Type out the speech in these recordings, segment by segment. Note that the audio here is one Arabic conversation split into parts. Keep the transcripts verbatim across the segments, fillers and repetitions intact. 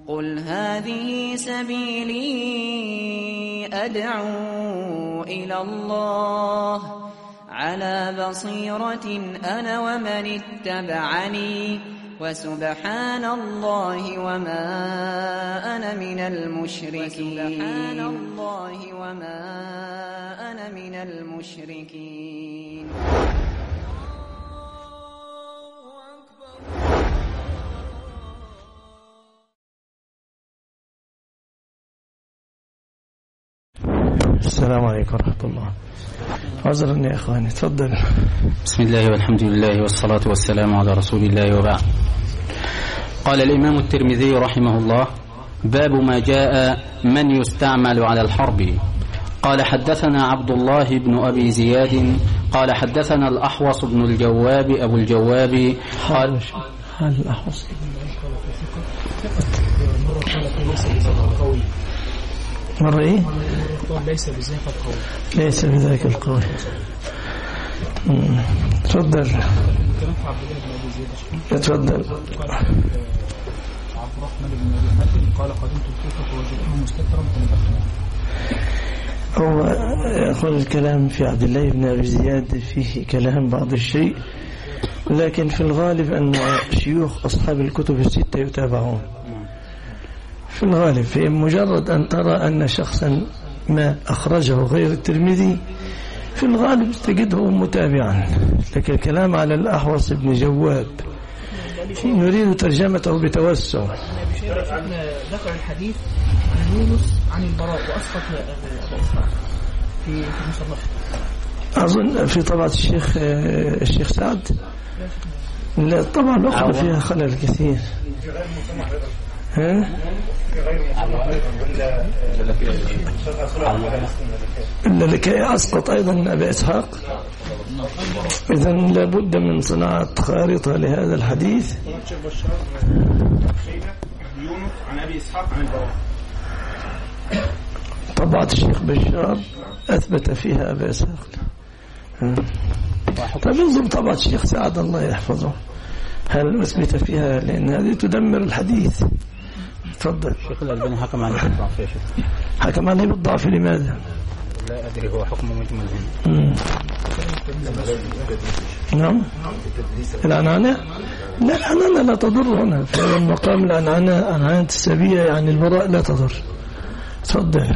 قل هذه سبيلي أدعو إلى الله على بصيرة أنا ومن اتبعني وسبحان الله وما أنا من المشركين سبحان الله وما أنا من المشركين. السلام عليكم ورحمة الله. عذرا يا إخواني، تفضل. بسم الله والحمد لله والصلاة والسلام على رسول الله وبعد. قال الإمام الترمذي رحمه الله: باب ما جاء من يستعمل على الحرب. قال حدثنا عبد الله بن أبي زياد قال حدثنا الأحوص بن الجواب أبو الجواب قال حال الأحوص مرة إيه؟ ليس بذاك القول ليس بذاك القول. تفضل. تفضل. عبد الرحمن بن أبي حاتم قال قدمت الكوفة فوجدته مستترا فنبذته. هو يقول الكلام في عبد الله بن أبي زياد فيه كلام بعض الشيء، لكن في الغالب أن شيوخ أصحاب الكتب الستة يتابعون في الغالب. في مجرد أن ترى أن شخصا ما أخرجه غير الترمذي في الغالب تجده متابعا. لكن الكلام على الأحوص بن جواب نريد ترجمته بتوسع. ذكر الحديث عن يونس عن البراء وأسقط في مصنف أظن في طبعة الشيخ الشيخ سعد. لا طبعا الأخرى فيها خلل كثير. ها؟ لكي أسقط أيضا أبي إسحاق. إذن لابد من صناعة خارطة لهذا الحديث. طبعة الشيخ بشار أثبت فيها أبي إسحاق. طيب انظر طبعة الشيخ سعد الله يحفظه هل أثبت فيها، لأن هذه تدمر الحديث. تفضل. شيخ الألباني حكم عليه بالضعف يا شيخ. حكم عليه بالضعف لماذا؟ لا أدري، هو حكم مجمل. نعم. العنعنة لا، العنعنة لا تضر هنا في هذا المقام. العنعنة عنعنة السبية يعني البراء لا تضر. تفضل.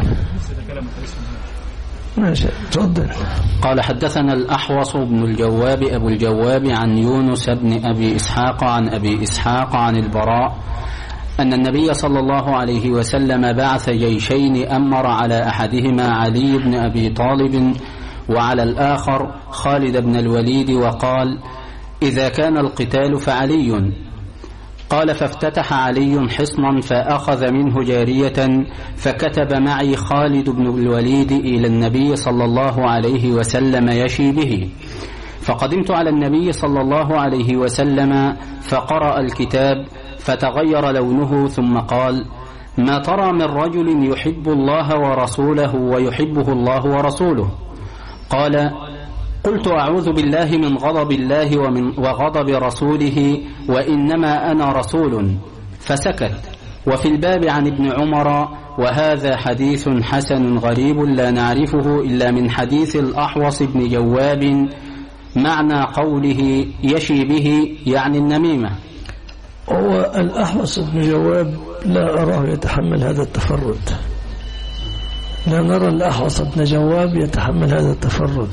ماشي تفضل. قال حدثنا الأحوص بن الجواب أبو الجواب عن يونس بن أبي إسحاق عن أبي إسحاق عن البراء أن النبي صلى الله عليه وسلم بعث جيشين، أمر على أحدهما علي بن أبي طالب وعلى الآخر خالد بن الوليد، وقال: إذا كان القتال فعلي. قال: فافتتح علي حصنا فأخذ منه جارية، فكتب معي خالد بن الوليد إلى النبي صلى الله عليه وسلم يشي به. فقدمت على النبي صلى الله عليه وسلم فقرأ الكتاب فتغير لونه، ثم قال: ما ترى من رجل يحب الله ورسوله ويحبه الله ورسوله؟ قال: قلت: أعوذ بالله من غضب الله ومن وغضب رسوله، وإنما أنا رسول. فسكت. وفي الباب عن ابن عمر: وهذا حديث حسن غريب لا نعرفه إلا من حديث الأحوص بن جواب، معنى قوله يشي به يعني النميمة. هو الأحوص بن جواب لا أراه يتحمل هذا التفرد، لا نرى الأحوص بن جواب يتحمل هذا التفرد.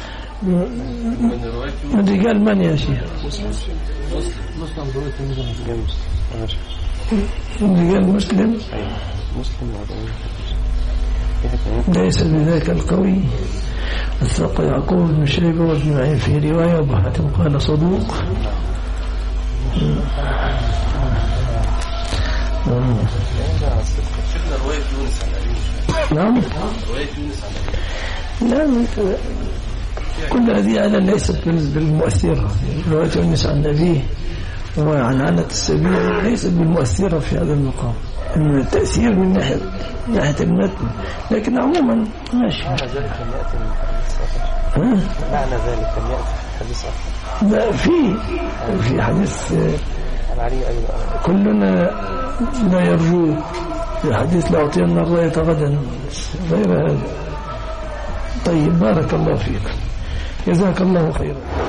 من رجال من يا شيخ؟ من رجال مسلم؟ ليس بذاك القوي. الثقة يعقوب بن شيبة وابن معين في رواية، وأبو حاتم قال صدوق. نعم. لا، كل هذه أنا ليست بالمؤثرة. رواية يونس عن أبيه وعن عنة السبيل ليست بالمؤثرة في هذا المقام. التأثير من ناحية ناحية المتن، لكن عموما ماشي. معنى ذلك لم يأتي من معنى ذلك لم يأتي حديث لا في في حديث كلنا لا يرجوه في حديث لأعطين الراية غدا غير هذا. طيب بارك الله فيك، جزاك الله خيرا.